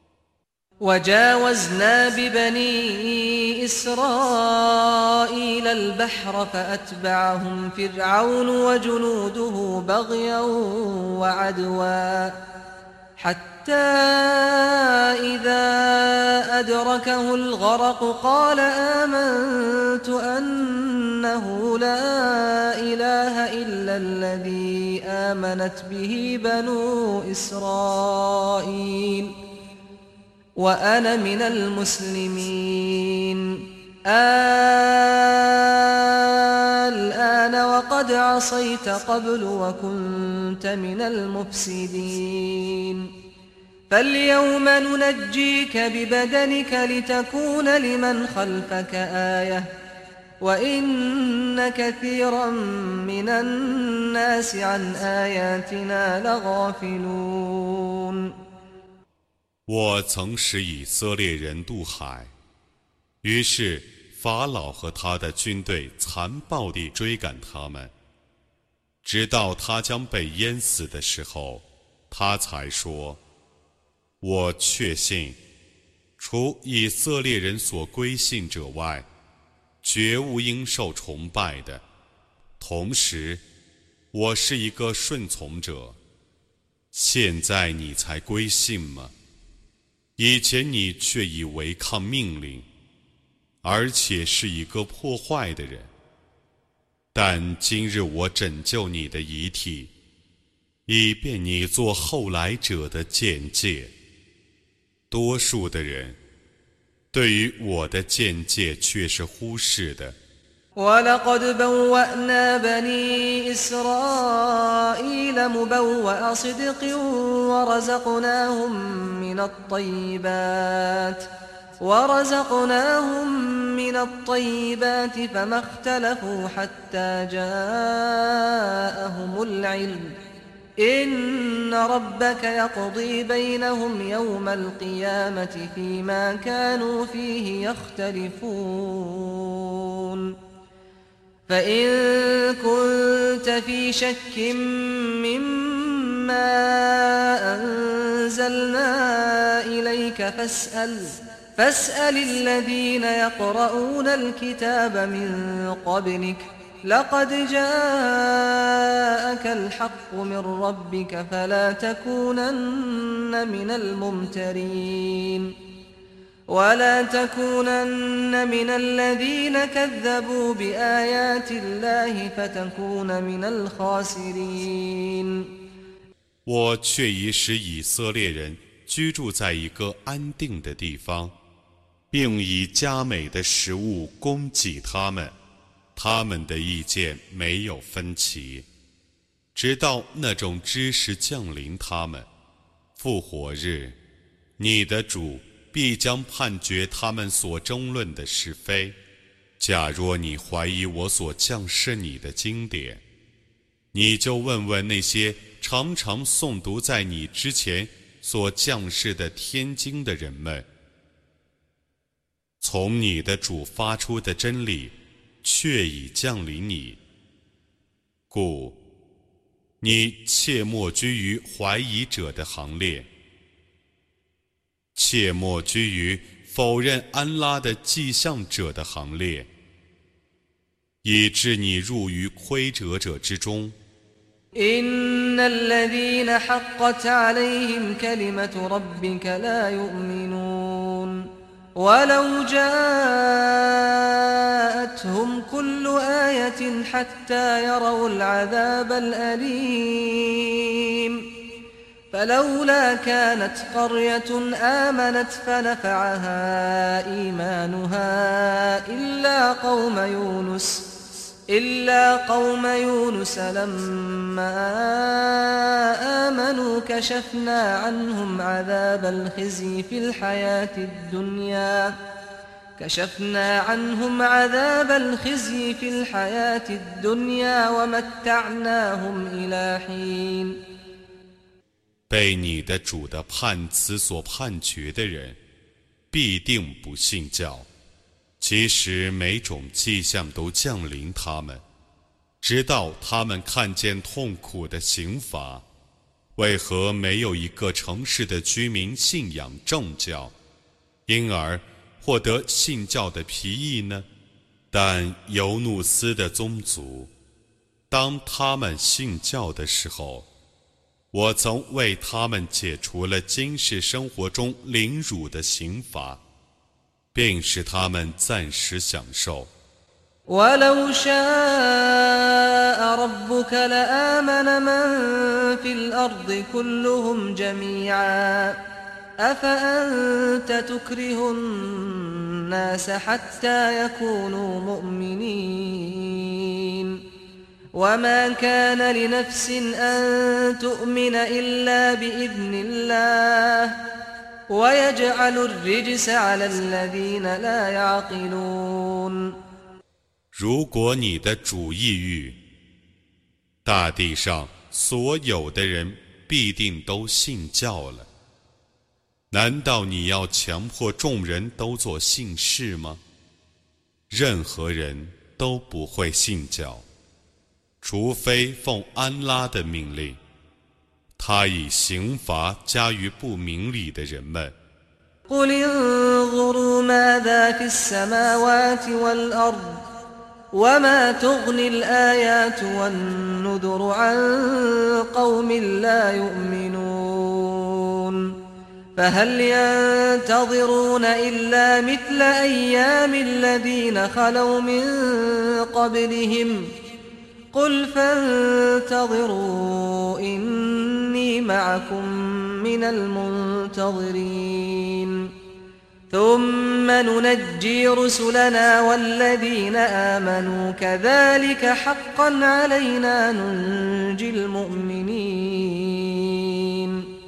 وجاوزنا ببني إسرائيل البحر فأتبعهم فرعون وجنوده بغيا وعدوا حتى إذا أدركه الغرق قال آمنت أنه لا إله إلا الذي آمنت به بنو إسرائيل وأنا من المسلمين الآن وقد عصيت قبل وكنت من المفسدين فاليوم ننجيك ببدنك لتكون لمن خلفك آية وإن كثيرا من الناس عن آياتنا لغافلون 我曾使以色列人渡海，于是法老和他的军队残暴地追赶他们，直到他将被淹死的时候，他才说：我确信，除以色列人所归信者外，绝无应受崇拜的。同时，我是一个顺从者。现在你才归信吗？以前你却已违抗命令，而且是一个破坏的人。但今日我拯救你的遗体，以便你做后来者的见解。多数的人对于我的见解却是忽视的。 ولقد بوأنا بني إسرائيل مبوأ صدق ورزقناهم من الطيبات فما اختلفوا حتى جاءهم العلم إن ربك يقضي بينهم يوم القيامة فيما كانوا فيه يختلفون فإن كنت في شك مما أنزلنا إليك فاسأل الذين يقرؤون الكتاب من قبلك لقد جاءك الحق من ربك فلا تكونن من الممترين ولا تكونن من الذين كذبوا بآيات الله فتكون من الخاسرين 我却已使以色列人居住在一个安定的地方，并以佳美的食物供给他们，他们的意见没有分歧，直到那种知识降临他们。复活日，你的主必将判决他们所争论的是非。假若你怀疑我所降示你的经典，你就问问那些常常诵读在你之前所降示的天经的人们，从你的主发出的真理确已降临你，故你切莫居于怀疑者的行列，切莫居于否认安拉的迹象者的行列，以致你入于亏折者之中。 إن الذين حقت عليهم كلمة ربك لا يؤمنون ولو جاءتهم كل آية حتى يروا العذاب الأليم فلولا كانت قرية آمنت فنفعها إيمانها إلا قوم يونس لما آمنوا كشفنا عنهم عذاب الخزي في الحياة الدنيا ومتعناهم إلى حين 被你的主的判词所判决的人，必定不信教。其实每种迹象都降临他们，直到他们看见痛苦的刑罚。为何没有一个城市的居民信仰正教，因而获得信教的裨益呢？但尤努斯的宗族，当他们信教的时候，我曾为他们解除了今世生活中凌辱的刑罚，并使他们暂时享受。 ولو شاء ربك لآمن من في الأرض كلهم جميعا أفأنت تكره الناس حتى يكونوا مؤمنين وما كان لنفس أن تؤمن إلا بإذن الله ويجعل الرجس على الذين لا يعقلون 如果你的主意欲，大地上所有的人必定都信教了。难道你要强迫众人都做信士吗？任何人都不会信教，除非奉安拉的命令。他以刑罚加于不明理的人们。 قل انظروا ماذا في السماوات والأرض وما تغني الآيات والنذر عن قوم لا يؤمنون فهل ينتظرون إلا مثل أيام الذين خلوا من قبلهم قل فانتظروا إني معكم من المنتظرين ثم ننجي رسلنا والذين آمنوا كذلك حقا علينا ننجي المؤمنين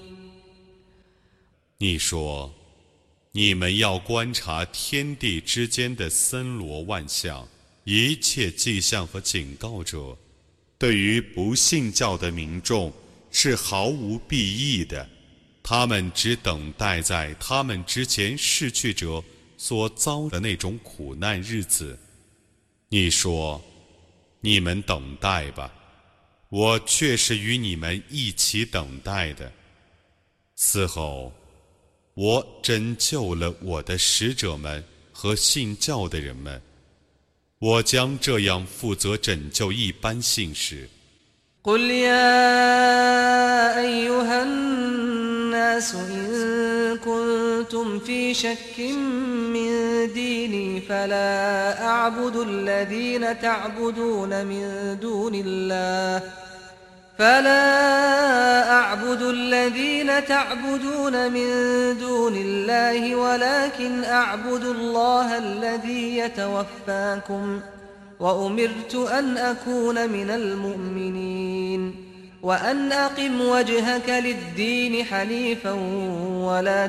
你说，你们要观察天地之间的森罗万象，一切迹象和警告者，对于不信教的民众是毫无裨益的。他们只等待在他们之前逝去者所遭的那种苦难日子。你说，你们等待吧，我却是与你们一起等待的。此后，我拯救了我的使者们和信教的人们，我将这样负责拯救一般信士。 قل يا أيها الناس إن كنتم في شك من ديني فلا أعبد الذين تعبدون من دون الله فلا أعبد الذين تعبدون من دون الله ولكن أعبد الله الذي يتوفاكم وأمرت أن أكون من المؤمنين وأن أقم وجهك للدين حنيفا ولا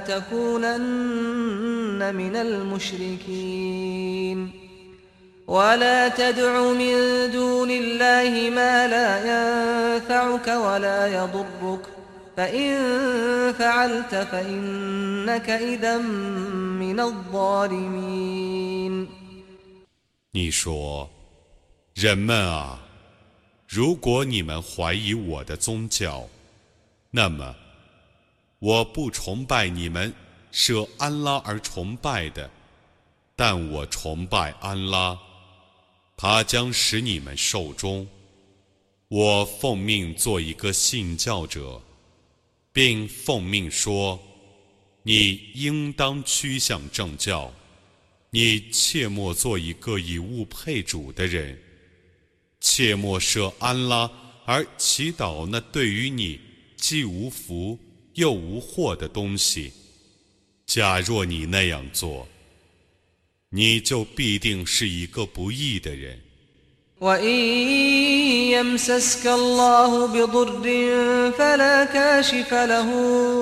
تكونن من المشركين ولا تدع من دون الله ما لا ينفعك ولا يضرك فإن فعلت فإنك إذا من الظالمين 你说，人们啊，如果你们怀疑我的宗教，那么我不崇拜你们舍安拉而崇拜的，但我崇拜安拉，他将使你们寿终。我奉命做一个信教者，并奉命说，你应当趋向正教，你切莫做一个以物配主的人，切莫舍安拉而祈祷那对于你既无福又无祸的东西。假若你那样做，你就必定是一个不义的人。 وإن يمسسك الله بضر فلا كاشف له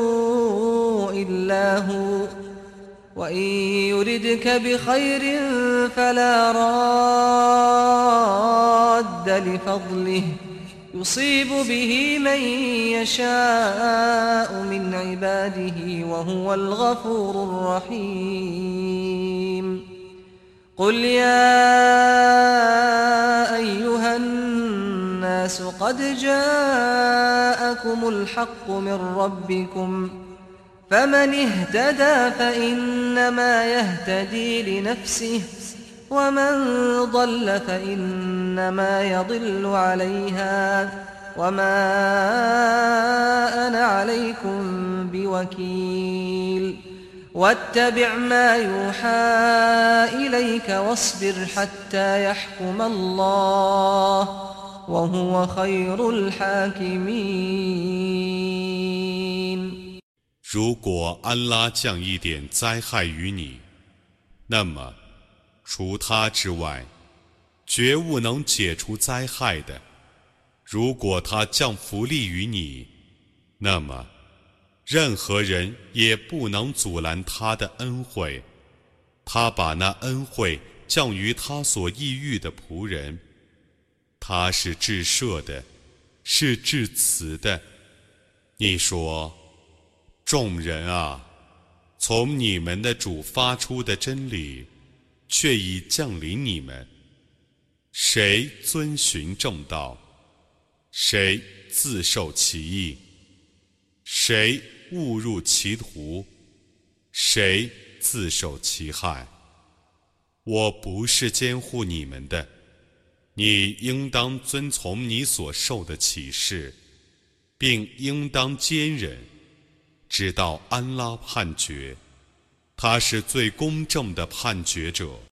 إلا هو وإن يردك بخير فلا راد لفضله يصيب به من يشاء من عباده وهو الغفور الرحيم قل يا أيها الناس قد جاءكم الحق من ربكم فمن اهتدى فإنما يهتدي لنفسه ومن ضل فإنما يضل عليها وما أنا عليكم بوكيل واتبع ما يوحى إليك واصبر حتى يحكم الله وهو خير الحاكمين 如果安拉降一点灾害于你，那么除他之外，绝无能解除灾害的。如果他降福利于你，那么任何人也不能阻拦他的恩惠。他把那恩惠降于他所抑郁的仆人，他是至赦的，是至慈的。你说，众人啊，从你们的主发出的真理却已降临你们，谁遵循正道，谁自受其益，谁误入歧途，谁自受其害。我不是监护你们的，你应当遵从你所受的启示，并应当坚忍，直到安拉判决，他是最公正的判决者。